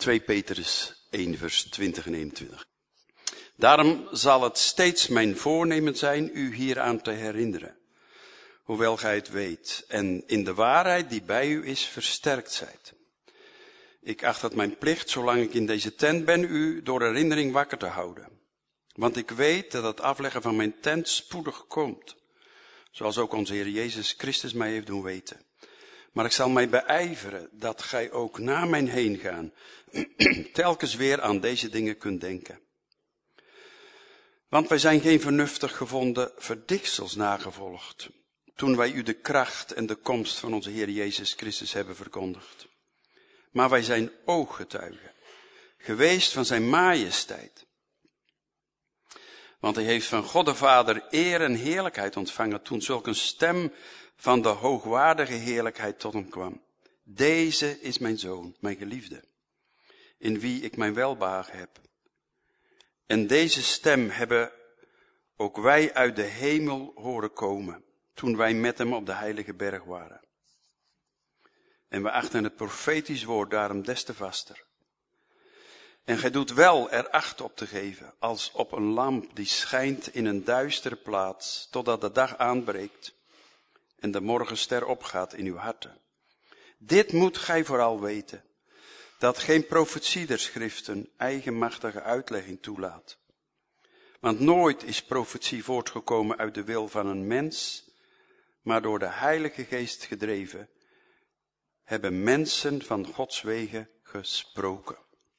2 Petrus 1 vers 20 en 21. Daarom zal het steeds mijn voornemen zijn u hieraan te herinneren, hoewel gij het weet, en in de waarheid die bij u is versterkt zijt. Ik acht het mijn plicht, zolang ik in deze tent ben, u door herinnering wakker te houden. Want ik weet dat het afleggen van mijn tent spoedig komt, zoals ook onze Heer Jezus Christus mij heeft doen weten. Maar ik zal mij beijveren dat gij ook na mijn heengaan telkens weer aan deze dingen kunt denken. Want wij zijn geen vernuftig gevonden verdichtsels nagevolgd, toen wij u de kracht en de komst van onze Heer Jezus Christus hebben verkondigd. Maar wij zijn ooggetuigen geweest van zijn majesteit. Want hij heeft van God de Vader eer en heerlijkheid ontvangen, toen zulk een stem van de hoogwaardige heerlijkheid tot hem kwam. Deze is mijn zoon, mijn geliefde, in wie ik mijn welbehagen heb. En deze stem hebben ook wij uit de hemel horen komen, toen wij met hem op de heilige berg waren. En we achten het profetisch woord daarom des te vaster. En gij doet wel er acht op te geven, als op een lamp die schijnt in een duistere plaats, totdat de dag aanbreekt en de morgenster opgaat in uw harten. Dit moet gij vooral weten, dat geen profetie der schriften eigenmachtige uitlegging toelaat. Want nooit is profetie voortgekomen uit de wil van een mens, maar door de Heilige Geest gedreven, hebben mensen van Gods wegen gesproken.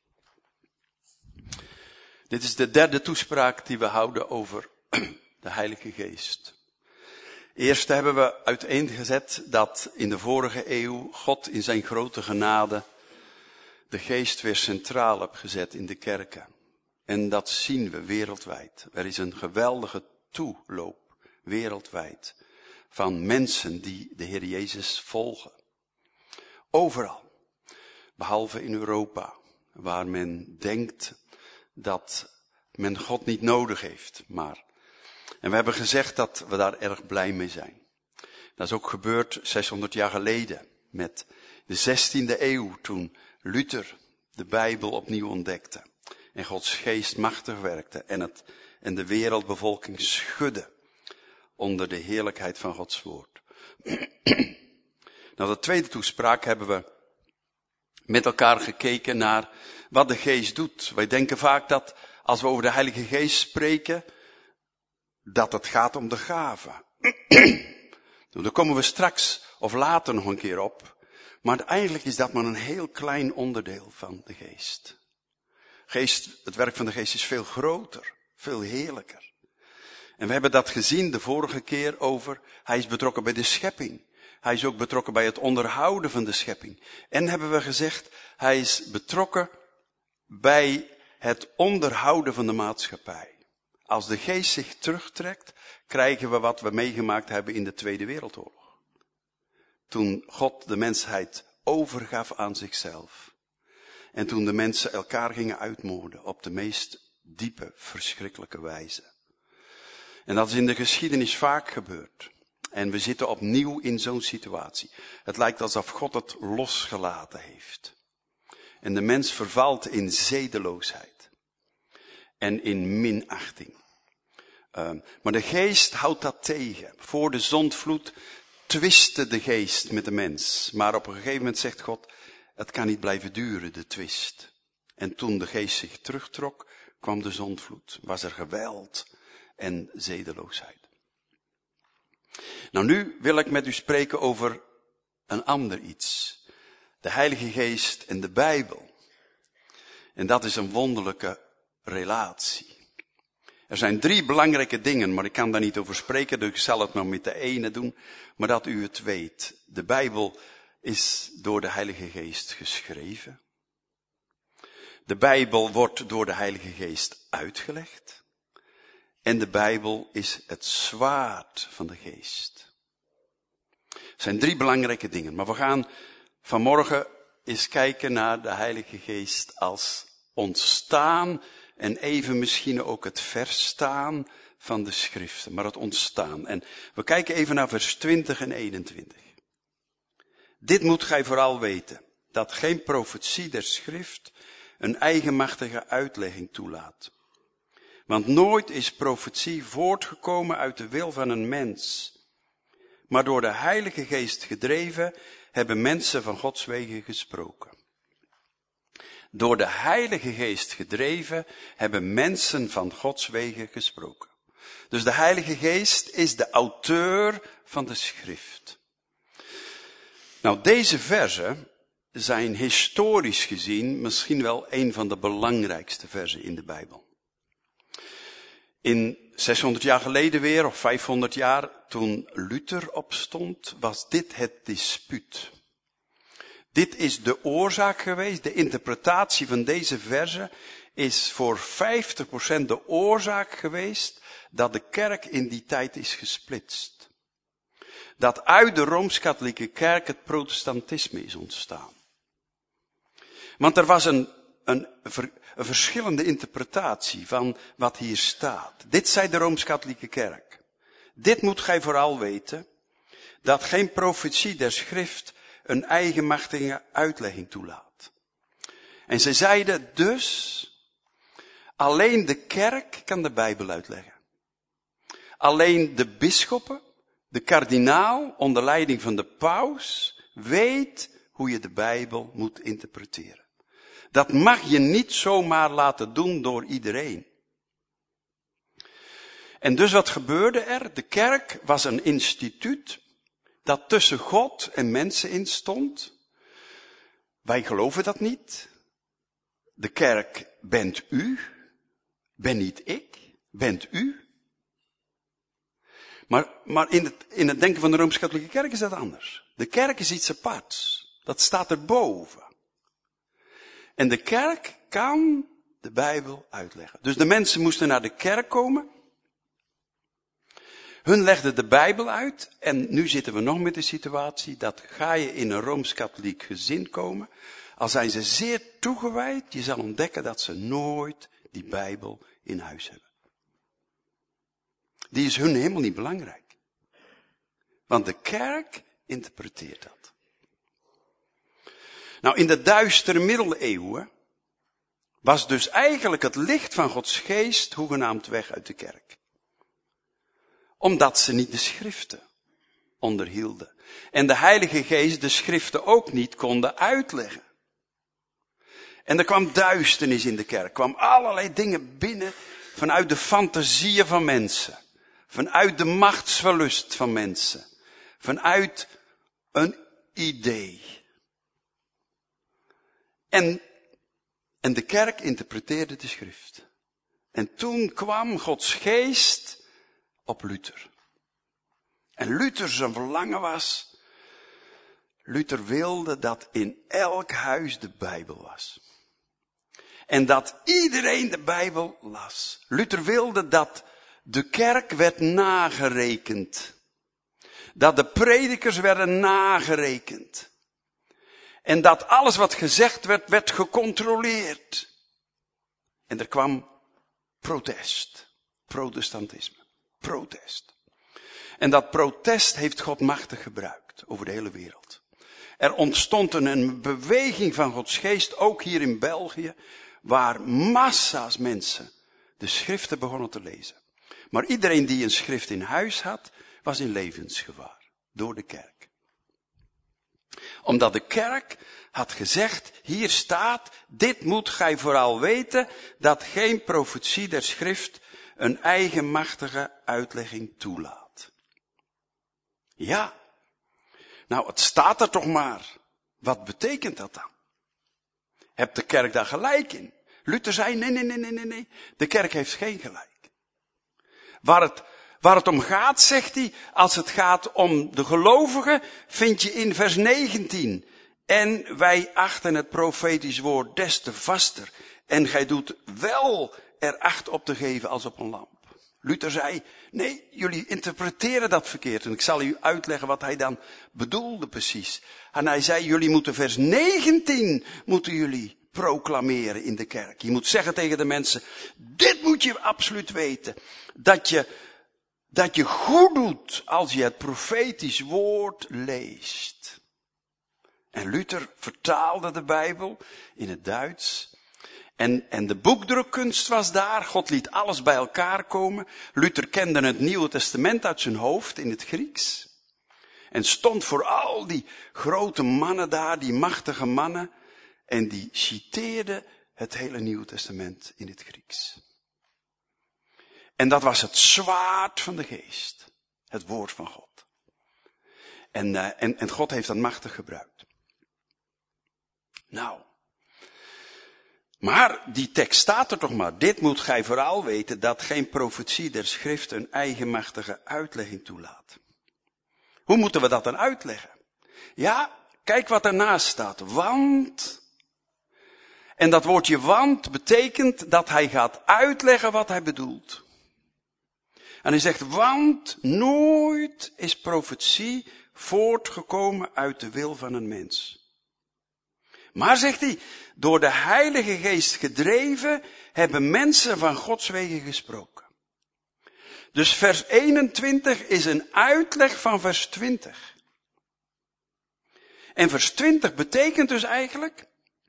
Dit is de derde toespraak die we houden over de Heilige Geest. Eerst hebben we uiteengezet dat in de vorige eeuw God in zijn grote genade de Geest weer centraal heeft gezet in de kerken. En dat zien we wereldwijd. Er is een geweldige toeloop wereldwijd van mensen die de Heer Jezus volgen. Overal, behalve in Europa, waar men denkt dat men God niet nodig heeft. En we hebben gezegd dat we daar erg blij mee zijn. Dat is ook gebeurd 600 jaar geleden met de 16e eeuw, toen Luther de Bijbel opnieuw ontdekte. En Gods geest machtig werkte en de wereldbevolking schudde onder de heerlijkheid van Gods woord. Nou, de tweede toespraak hebben we met elkaar gekeken naar wat de Geest doet. Wij denken vaak dat als we over de Heilige Geest spreken, dat het gaat om de gaven. Daar komen we straks of later nog een keer op. Maar eigenlijk is dat maar een heel klein onderdeel van de Geest. Het werk van de Geest is veel groter, veel heerlijker. En we hebben dat gezien de vorige keer over, hij is betrokken bij de schepping. Hij is ook betrokken bij het onderhouden van de schepping. En hebben we gezegd, hij is betrokken bij het onderhouden van de maatschappij. Als de Geest zich terugtrekt, krijgen we wat we meegemaakt hebben in de Tweede Wereldoorlog. Toen God de mensheid overgaf aan zichzelf. En toen de mensen elkaar gingen uitmoorden op de meest diepe, verschrikkelijke wijze. En dat is in de geschiedenis vaak gebeurd. En we zitten opnieuw in zo'n situatie. Het lijkt alsof God het losgelaten heeft. En de mens vervalt in zedeloosheid. En in minachting. Maar de Geest houdt dat tegen. Voor de zondvloed twistte de Geest met de mens. Maar op een gegeven moment zegt God, het kan niet blijven duren, de twist. En toen de Geest zich terugtrok, kwam de zondvloed. Was er geweld en zedeloosheid. Nou, nu wil ik met u spreken over een ander iets. De Heilige Geest en de Bijbel. En dat is een wonderlijke relatie. Er zijn 3 belangrijke dingen, maar ik kan daar niet over spreken, dus ik zal het maar met de ene doen, maar dat u het weet. De Bijbel is door de Heilige Geest geschreven. De Bijbel wordt door de Heilige Geest uitgelegd. En de Bijbel is het zwaard van de Geest. Het zijn 3 belangrijke dingen, maar we gaan vanmorgen eens kijken naar de Heilige Geest als ontstaan en even misschien ook het verstaan van de schriften, maar het ontstaan. En we kijken even naar vers 20 en 21. Dit moet gij vooral weten, dat geen profetie der schrift een eigenmachtige uitlegging toelaat. Want nooit is profetie voortgekomen uit de wil van een mens. Maar door de Heilige Geest gedreven hebben mensen van Gods wegen gesproken. Door de Heilige Geest gedreven hebben mensen van Gods wegen gesproken. Dus de Heilige Geest is de auteur van de schrift. Nou, deze verzen zijn historisch gezien misschien wel een van de belangrijkste verzen in de Bijbel. In 600 jaar geleden weer, of 500 jaar, toen Luther opstond, was dit het dispuut. Dit is de oorzaak geweest, de interpretatie van deze verzen is voor 50% de oorzaak geweest dat de kerk in die tijd is gesplitst. Dat uit de Rooms-Katholieke kerk het protestantisme is ontstaan. Want er was een verschillende interpretatie van wat hier staat. Dit zei de Rooms-Katholieke kerk. Dit moet gij vooral weten, dat geen profetie der schrift een eigenmachtige uitlegging toelaat. En ze zeiden dus, alleen de kerk kan de Bijbel uitleggen. Alleen de bisschoppen, de kardinaal, onder leiding van de paus, weet hoe je de Bijbel moet interpreteren. Dat mag je niet zomaar laten doen door iedereen. En dus wat gebeurde er? De kerk was een instituut dat tussen God en mensen in stond. Wij geloven dat niet. De kerk bent u, ben niet ik, bent u. Maar in het denken van de Rooms-Katholieke kerk is dat anders. De kerk is iets aparts. Dat staat erboven. En de kerk kan de Bijbel uitleggen. Dus de mensen moesten naar de kerk komen. Hun legden de Bijbel uit. En nu zitten we nog met de situatie dat ga je in een Rooms-Katholiek gezin komen. Al zijn ze zeer toegewijd, je zal ontdekken dat ze nooit die Bijbel in huis hebben. Die is hun helemaal niet belangrijk. Want de kerk interpreteert dat. Nou, in de duistere middeleeuwen was dus eigenlijk het licht van Gods geest hoegenaamd weg uit de kerk. Omdat ze niet de schriften onderhielden. En de Heilige Geest de schriften ook niet konden uitleggen. En er kwam duisternis in de kerk. Kwam allerlei dingen binnen vanuit de fantasieën van mensen. Vanuit de machtsverlust van mensen. Vanuit een idee. En de kerk interpreteerde de schrift. En toen kwam Gods geest op Luther. En Luther zijn verlangen was, Luther wilde dat in elk huis de Bijbel was. En dat iedereen de Bijbel las. Luther wilde dat de kerk werd nagerekend. Dat de predikers werden nagerekend. En dat alles wat gezegd werd, werd gecontroleerd. En er kwam protest. Protestantisme. Protest. En dat protest heeft God machtig gebruikt over de hele wereld. Er ontstond een beweging van Gods geest, ook hier in België, waar massa's mensen de schriften begonnen te lezen. Maar iedereen die een schrift in huis had, was in levensgevaar. Door de kerk. Omdat de kerk had gezegd, hier staat, dit moet gij vooral weten, dat geen profetie der schrift een eigenmachtige uitlegging toelaat. Ja, nou het staat er toch maar. Wat betekent dat dan? Hebt de kerk daar gelijk in? Luther zei, nee. De kerk heeft geen gelijk. Waar het om gaat, zegt hij, als het gaat om de gelovigen, vind je in vers 19. En wij achten het profetisch woord des te vaster. En gij doet wel er acht op te geven als op een lamp. Luther zei, nee, jullie interpreteren dat verkeerd. En ik zal u uitleggen wat hij dan bedoelde precies. En hij zei, jullie moeten vers 19, moeten jullie proclameren in de kerk. Je moet zeggen tegen de mensen, dit moet je absoluut weten. Dat je goed doet als je het profetisch woord leest. En Luther vertaalde de Bijbel in het Duits. En de boekdrukkunst was daar. God liet alles bij elkaar komen. Luther kende het Nieuwe Testament uit zijn hoofd in het Grieks. En stond voor al die grote mannen daar, die machtige mannen. En die citeerde het hele Nieuwe Testament in het Grieks. En dat was het zwaard van de geest. Het woord van God. En God heeft dat machtig gebruikt. Nou. Maar die tekst staat er toch maar. Dit moet gij vooral weten, dat geen profetie der schrift een eigenmachtige uitlegging toelaat. Hoe moeten we dat dan uitleggen? Ja, kijk wat ernaast staat. Want. En dat woordje want betekent dat hij gaat uitleggen wat hij bedoelt. En hij zegt, want nooit is profetie voortgekomen uit de wil van een mens. Maar, zegt hij, door de Heilige Geest gedreven hebben mensen van Gods wegen gesproken. Dus vers 21 is een uitleg van vers 20. En vers 20 betekent dus eigenlijk,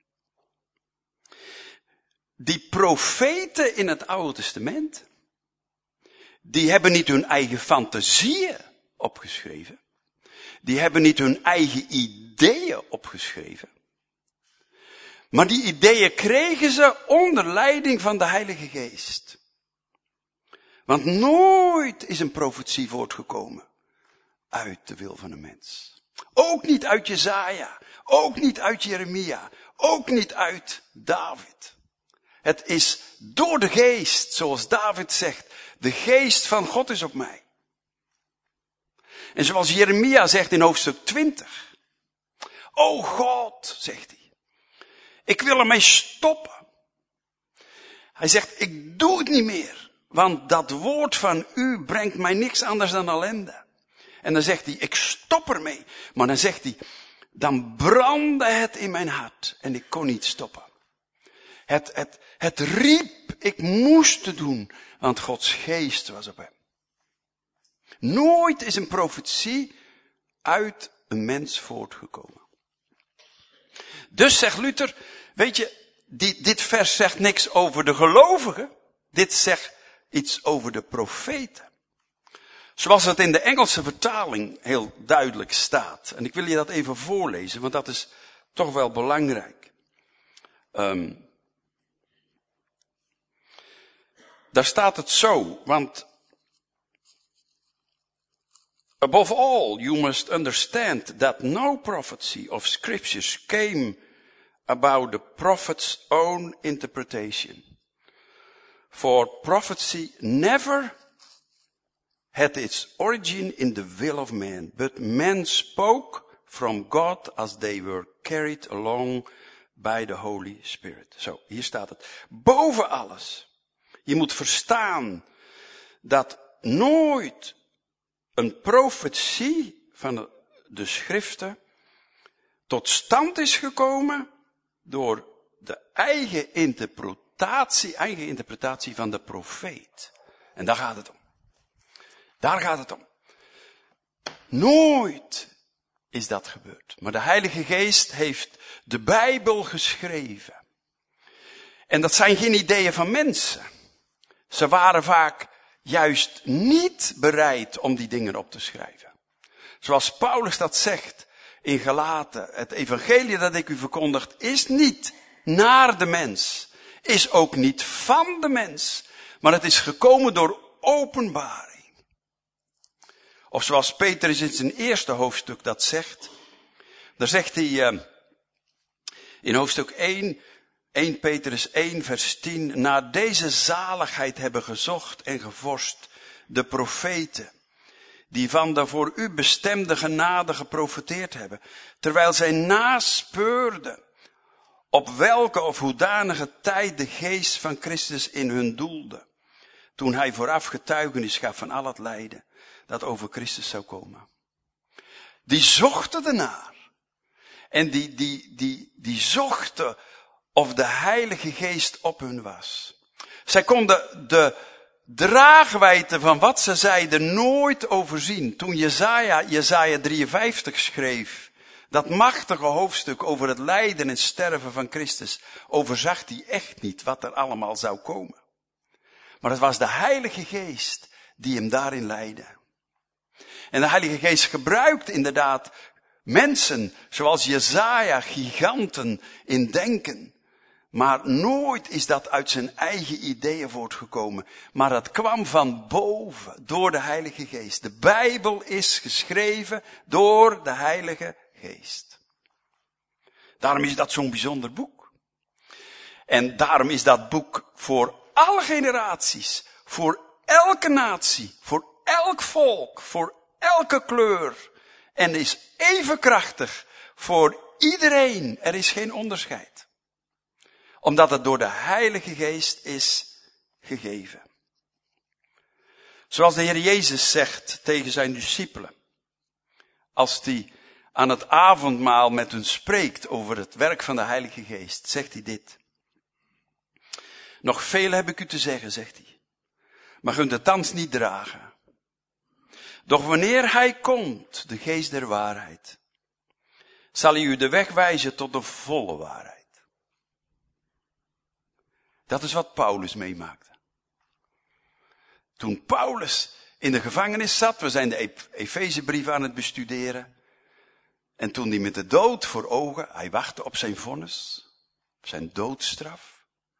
die profeten in het Oude Testament, die hebben niet hun eigen fantasieën opgeschreven. Die hebben niet hun eigen ideeën opgeschreven. Maar die ideeën kregen ze onder leiding van de Heilige Geest. Want nooit is een profetie voortgekomen uit de wil van een mens. Ook niet uit Jesaja, ook niet uit Jeremia, ook niet uit David. Het is door de Geest, zoals David zegt, de Geest van God is op mij. En zoals Jeremia zegt in hoofdstuk 20. O God, zegt hij. Ik wil ermee stoppen. Hij zegt, ik doe het niet meer. Want dat woord van u brengt mij niks anders dan ellende. En dan zegt hij, ik stop ermee. Maar dan zegt hij, dan brandde het in mijn hart. En ik kon niet stoppen. Het riep, ik moest het doen. Want Gods geest was op hem. Nooit is een profetie uit een mens voortgekomen. Dus zegt Luther, weet je, dit vers zegt niks over de gelovigen. Dit zegt iets over de profeten. Zoals het in de Engelse vertaling heel duidelijk staat. En ik wil je dat even voorlezen, want dat is toch wel belangrijk. Daar staat het zo, want above all, you must understand that no prophecy of scriptures came about the prophet's own interpretation. For prophecy never had its origin in the will of man, but men spoke from God as they were carried along by the Holy Spirit. Zo, hier staat het. Boven alles. Je moet verstaan dat nooit een profetie van de schriften tot stand is gekomen door de eigen interpretatie van de profeet. En daar gaat het om. Daar gaat het om. Nooit is dat gebeurd. Maar de Heilige Geest heeft de Bijbel geschreven. En dat zijn geen ideeën van mensen. Ze waren vaak juist niet bereid om die dingen op te schrijven. Zoals Paulus dat zegt in Galaten. Het evangelie dat ik u verkondig is niet naar de mens. Is ook niet van de mens. Maar het is gekomen door openbaring. Of zoals Petrus in zijn eerste hoofdstuk dat zegt. Daar zegt hij in hoofdstuk 1 Petrus 1 vers 10. Naar deze zaligheid hebben gezocht en gevorst de profeten. Die van de voor u bestemde genade geprofeteerd hebben. Terwijl zij naspeurden op welke of hoedanige tijd de geest van Christus in hun doelde. Toen hij vooraf getuigenis gaf van al het lijden dat over Christus zou komen. Die zochten ernaar. En die zochten of de Heilige Geest op hun was. Zij konden de draagwijdte van wat ze zeiden nooit overzien. Toen Jesaja 53 schreef, Dat machtige hoofdstuk over het lijden en sterven van Christus overzag hij echt niet wat er allemaal zou komen. Maar het was de Heilige Geest die hem daarin leidde. En de Heilige Geest gebruikt inderdaad mensen zoals Jesaja, giganten in denken. Maar nooit is dat uit zijn eigen ideeën voortgekomen. Maar dat kwam van boven, door de Heilige Geest. De Bijbel is geschreven door de Heilige Geest. Daarom is dat zo'n bijzonder boek. En daarom is dat boek voor alle generaties, voor elke natie, voor elk volk, voor elke kleur. En is even krachtig voor iedereen. Er is geen onderscheid. Omdat het door de Heilige Geest is gegeven. Zoals de Heer Jezus zegt tegen zijn discipelen. Als hij aan het avondmaal met hen spreekt over het werk van de Heilige Geest, zegt hij dit. Nog veel heb ik u te zeggen, zegt hij. Maar kunt het thans niet dragen. Doch wanneer hij komt, de Geest der waarheid, zal hij u de weg wijzen tot de volle waarheid. Dat is wat Paulus meemaakte. Toen Paulus in de gevangenis zat, we zijn de Efezebrief aan het bestuderen. En toen hij met de dood voor ogen, hij wachtte op zijn vonnis, op zijn doodstraf.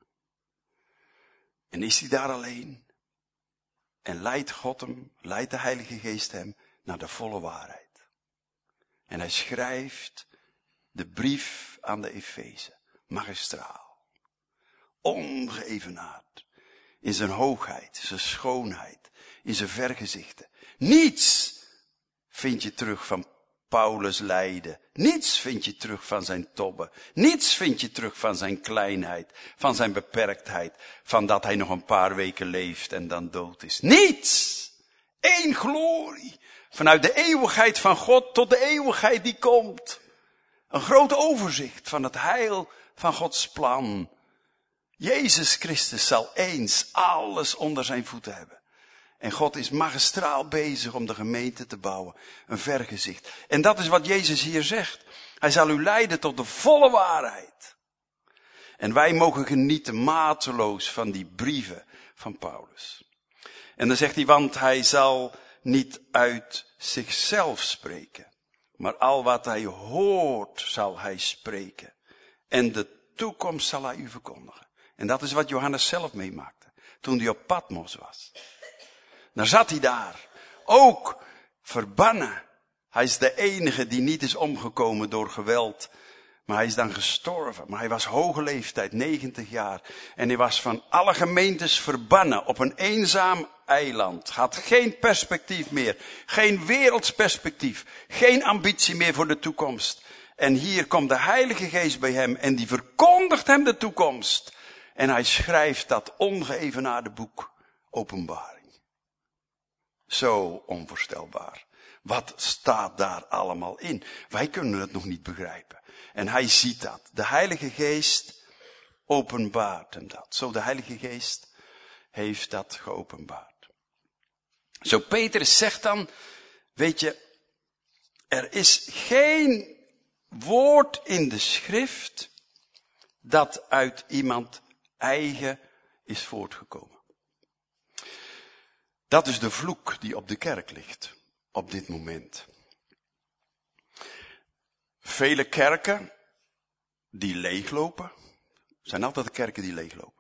En is hij daar alleen? En leidt God hem, leidt de Heilige Geest hem naar de volle waarheid. En hij schrijft de brief aan de Efeze, magistraal. Ongeëvenaard. In zijn hoogheid, zijn schoonheid, in zijn vergezichten. Niets vind je terug van Paulus' lijden. Niets vind je terug van zijn tobben. Niets vind je terug van zijn kleinheid, van zijn beperktheid, van dat hij nog een paar weken leeft en dan dood is. Niets! Eén glorie. Vanuit de eeuwigheid van God tot de eeuwigheid die komt. Een groot overzicht van het heil van Gods plan. Jezus Christus zal eens alles onder zijn voeten hebben. En God is magistraal bezig om de gemeente te bouwen. Een vergezicht. En dat is wat Jezus hier zegt. Hij zal u leiden tot de volle waarheid. En wij mogen genieten mateloos van die brieven van Paulus. En dan zegt hij, want hij zal niet uit zichzelf spreken. Maar al wat hij hoort zal hij spreken. En de toekomst zal hij u verkondigen. En dat is wat Johannes zelf meemaakte. Toen hij op Patmos was. Dan zat hij daar. Ook verbannen. Hij is de enige die niet is omgekomen door geweld. Maar hij is dan gestorven. Maar hij was hoge leeftijd, 90 jaar. En hij was van alle gemeentes verbannen op een eenzaam eiland. Had geen perspectief meer. Geen werelds perspectief. Geen ambitie meer voor de toekomst. En hier komt de Heilige Geest bij hem. En die verkondigt hem de toekomst. En hij schrijft dat ongeëvenaarde boek, Openbaring. Zo onvoorstelbaar. Wat staat daar allemaal in? Wij kunnen het nog niet begrijpen. En hij ziet dat. De Heilige Geest openbaart hem dat. Zo, de Heilige Geest heeft dat geopenbaard. Zo, Petrus zegt dan, weet je, er is geen woord in de schrift dat uit iemand eigen is voortgekomen. Dat is de vloek die op de kerk ligt, op dit moment. Vele kerken die leeglopen, zijn altijd de kerken die leeglopen.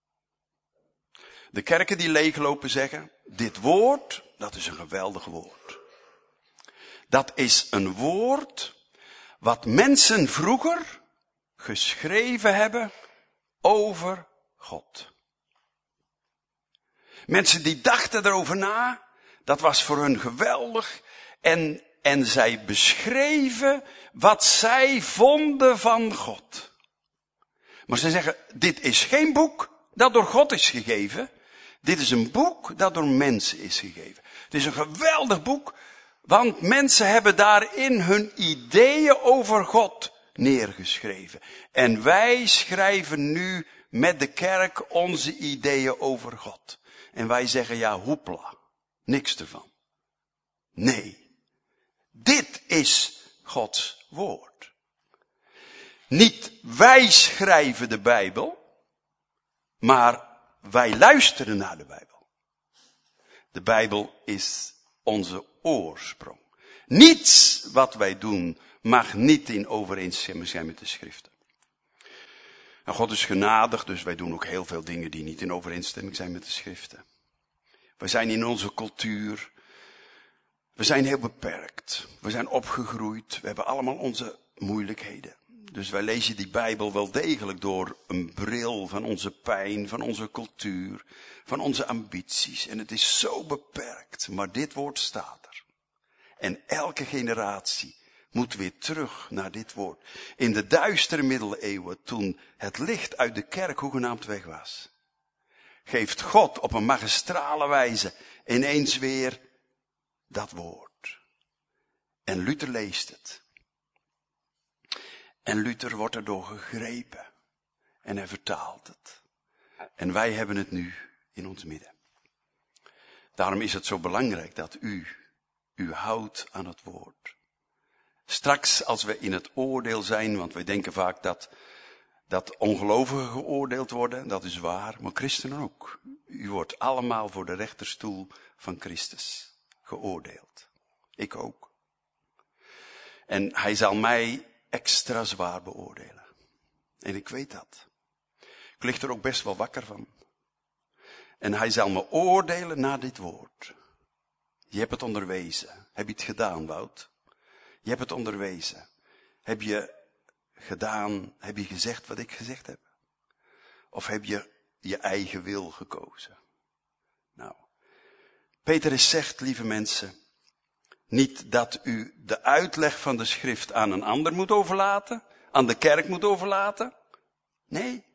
De kerken die leeglopen zeggen, dit woord, dat is een geweldig woord. Dat is een woord wat mensen vroeger geschreven hebben over God. Mensen die dachten erover na, dat was voor hun geweldig. En zij beschreven wat zij vonden van God. Maar ze zeggen, dit is geen boek dat door God is gegeven. Dit is een boek dat door mensen is gegeven. Het is een geweldig boek, want mensen hebben daarin hun ideeën over God neergeschreven. En wij schrijven nu met de kerk onze ideeën over God. En wij zeggen, ja, hoepla, niks ervan. Nee, dit is Gods woord. Niet wij schrijven de Bijbel, maar wij luisteren naar de Bijbel. De Bijbel is onze oorsprong. Niets wat wij doen mag niet in overeenstemming zijn met de schriften. En God is genadig, dus wij doen ook heel veel dingen die niet in overeenstemming zijn met de schriften. We zijn in onze cultuur, we zijn heel beperkt. We zijn opgegroeid, we hebben allemaal onze moeilijkheden. Dus wij lezen die Bijbel wel degelijk door een bril van onze pijn, van onze cultuur, van onze ambities. En het is zo beperkt, maar dit woord staat er. En elke generatie moet weer terug naar dit woord. In de duistere middeleeuwen, toen het licht uit de kerk hoegenaamd weg was, geeft God op een magistrale wijze ineens weer dat woord. En Luther leest het. En Luther wordt erdoor gegrepen. En hij vertaalt het. En wij hebben het nu in ons midden. Daarom is het zo belangrijk dat u houdt aan het woord. Straks als we in het oordeel zijn, want wij denken vaak dat ongelovigen geoordeeld worden, dat is waar, maar christenen ook. U wordt allemaal voor de rechterstoel van Christus geoordeeld. Ik ook. En hij zal mij extra zwaar beoordelen. En ik weet dat. Ik lig er ook best wel wakker van. En hij zal me oordelen naar dit woord. Je hebt het onderwezen. Heb je het gedaan, Wout? Je hebt het onderwezen. Heb je gedaan, heb je gezegd wat ik gezegd heb? Of heb je je eigen wil gekozen? Nou, Petrus zegt, lieve mensen, niet dat u de uitleg van de schrift aan een ander moet overlaten, aan de kerk moet overlaten. Nee.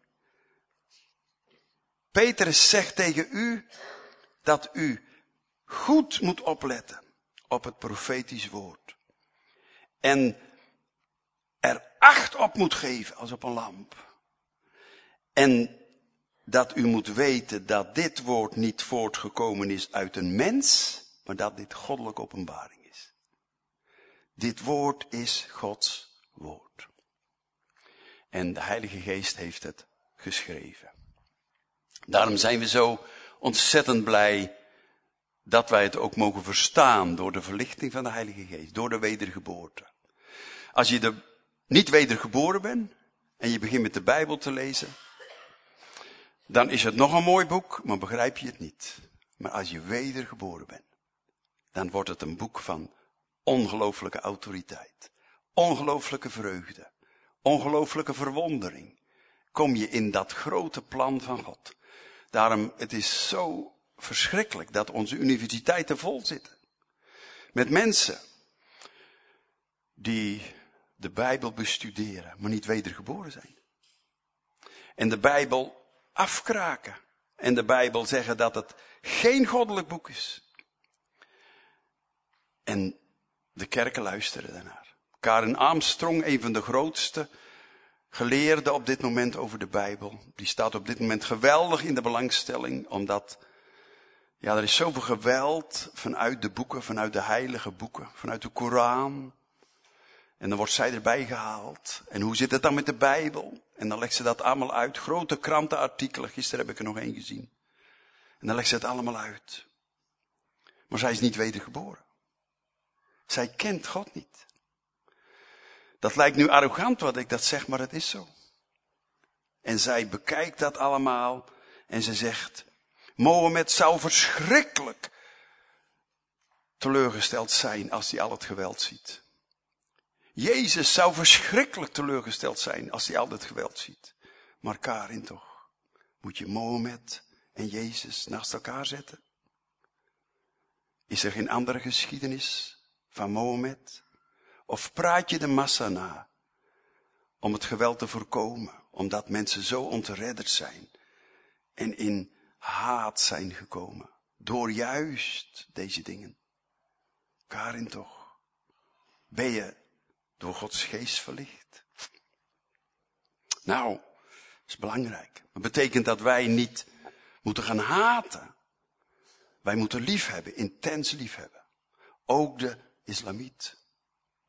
Petrus zegt tegen u dat u goed moet opletten op het profetisch woord. En er acht op moet geven als op een lamp. En dat u moet weten dat dit woord niet voortgekomen is uit een mens, maar dat dit goddelijke openbaring is. Dit woord is Gods woord. En de Heilige Geest heeft het geschreven. Daarom zijn we zo ontzettend blij dat wij het ook mogen verstaan door de verlichting van de Heilige Geest, door de wedergeboorte. Als je niet wedergeboren bent en je begint met de Bijbel te lezen, dan is het nog een mooi boek, maar begrijp je het niet. Maar als je wedergeboren bent, dan wordt het een boek van ongelooflijke autoriteit, ongelooflijke vreugde, ongelooflijke verwondering. Kom je in dat grote plan van God. Daarom, het is zo verschrikkelijk dat onze universiteiten vol zitten. Met mensen die de Bijbel bestuderen, maar niet wedergeboren zijn. En de Bijbel afkraken. En de Bijbel zeggen dat het geen goddelijk boek is. En de kerken luisteren daarnaar. Karen Armstrong, een van de grootste geleerden op dit moment over de Bijbel, die staat op dit moment geweldig in de belangstelling, omdat er is zoveel geweld vanuit de boeken, vanuit de heilige boeken, vanuit de Koran. En dan wordt zij erbij gehaald. En hoe zit het dan met de Bijbel? En dan legt ze dat allemaal uit. Grote krantenartikelen, gisteren heb ik er nog één gezien. En dan legt ze het allemaal uit. Maar zij is niet wedergeboren. Zij kent God niet. Dat lijkt nu arrogant wat ik dat zeg, maar het is zo. En zij bekijkt dat allemaal en ze zegt, Mohammed zou verschrikkelijk teleurgesteld zijn als hij al het geweld ziet. Jezus zou verschrikkelijk teleurgesteld zijn als hij al het geweld ziet. Maar Karin toch, moet je Mohammed en Jezus naast elkaar zetten? Is er geen andere geschiedenis van Mohammed? Of praat je de massa na om het geweld te voorkomen, omdat mensen zo ontredderd zijn en in haat zijn gekomen door juist deze dingen? Karin toch, ben je door Gods geest verlicht? Nou, dat is belangrijk. Dat betekent dat wij niet moeten gaan haten. Wij moeten liefhebben, intens liefhebben. Ook de islamiet.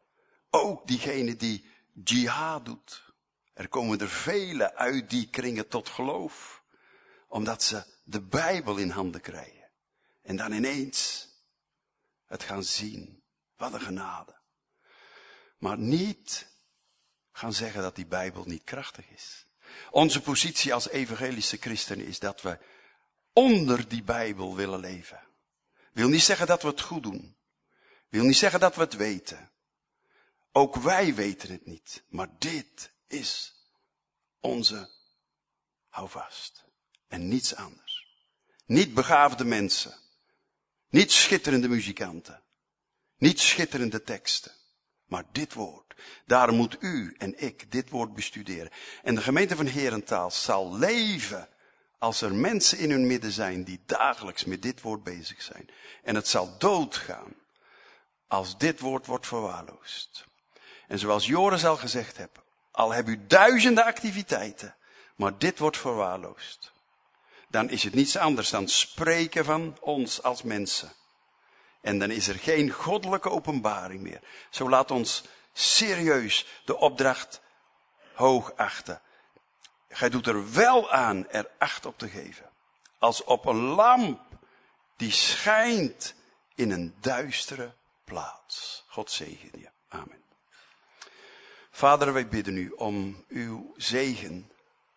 Ook diegene die jihad doet. Er komen er velen uit die kringen tot geloof. Omdat ze de Bijbel in handen krijgen. En dan ineens het gaan zien. Wat een genade. Maar niet gaan zeggen dat die Bijbel niet krachtig is. Onze positie als evangelische christenen is dat we onder die Bijbel willen leven. Wil niet zeggen dat we het goed doen. Wil niet zeggen dat we het weten. Ook wij weten het niet. Maar dit is onze houvast. En niets anders. Niet begaafde mensen. Niet schitterende muzikanten. Niet schitterende teksten. Maar dit woord. Daarom moet u en ik dit woord bestuderen. En de gemeente van Herentaal zal leven als er mensen in hun midden zijn die dagelijks met dit woord bezig zijn. En het zal doodgaan als dit woord wordt verwaarloosd. En zoals Joris al gezegd heeft, al heb u duizenden activiteiten, maar dit wordt verwaarloosd. Dan is het niets anders dan spreken van ons als mensen. En dan is er geen goddelijke openbaring meer. Zo laat ons serieus de opdracht hoog achten. Gij doet er wel aan er acht op te geven. Als op een lamp die schijnt in een duistere plaats. God zegen je. Amen. Vader, wij bidden u om uw zegen.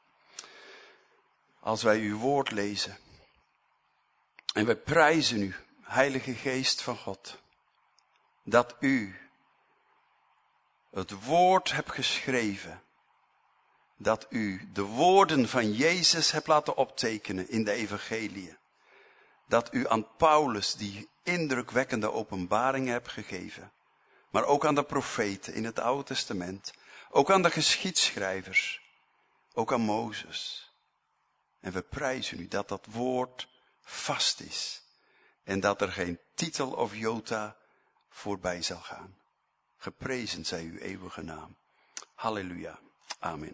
Als wij uw woord lezen. En wij prijzen u, Heilige Geest van God. Dat u het woord hebt geschreven. Dat u de woorden van Jezus hebt laten optekenen in de evangelie. Dat u aan Paulus die indrukwekkende openbaringen hebt gegeven. Maar ook aan de profeten in het Oude Testament. Ook aan de geschiedschrijvers. Ook aan Mozes. En we prijzen u dat dat woord vast is. En dat er geen titel of jota voorbij zal gaan. Geprezen zij uw eeuwige naam. Halleluja. Amen.